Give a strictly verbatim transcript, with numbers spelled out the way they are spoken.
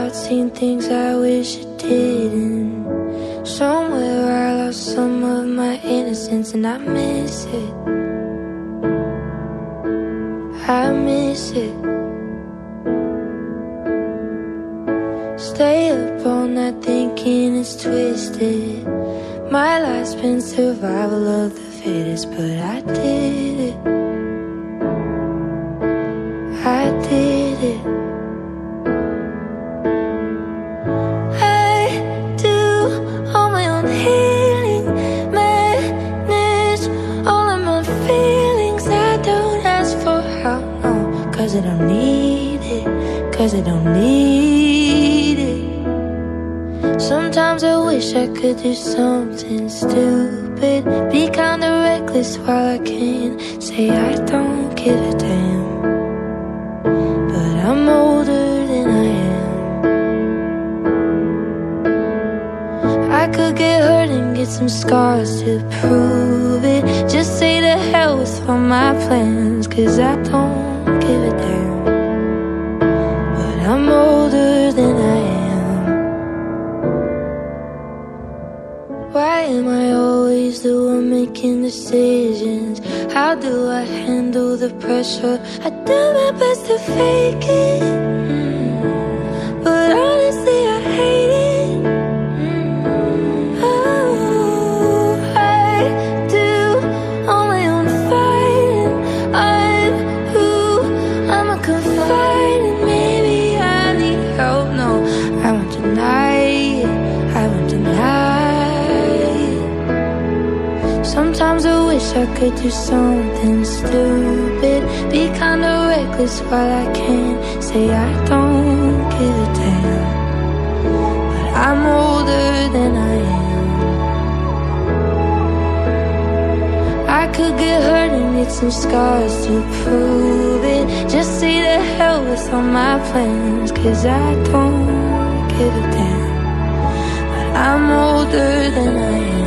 out, seen things I wish I didn't. Somewhere I lost some of my innocence, and I miss it. I miss it. Stay up all night thinking it's twisted. My life's been survival of the fittest, but I did it. I did it. I do all my own healing, manage all of my feelings. I don't ask for help, no, cause I don't need it, cause I don't need it. Sometimes I wish I could do something stupid, be kinda reckless while I can say I don't give a damn. But I'm older than I am. I could get hurt and get some scars to prove it. Just say to hell with all my plans, cause I don't give a damn. But I'm older than I am. Why am I always the one making decisions? How do I handle the pressure? I do my best to fake it, mm. but honestly I hate it. mm. Oh, I do all my own fighting. I'm who I'm a confiding. Maybe I need help. No, I won't deny it. I won't deny. Sometimes I wish I could do something stupid, be kinda reckless while I can say I don't give a damn. But I'm older than I am. I could get hurt and get some scars to prove it. Just say to hell with all my plans, cause I don't give a damn. But I'm older than I am.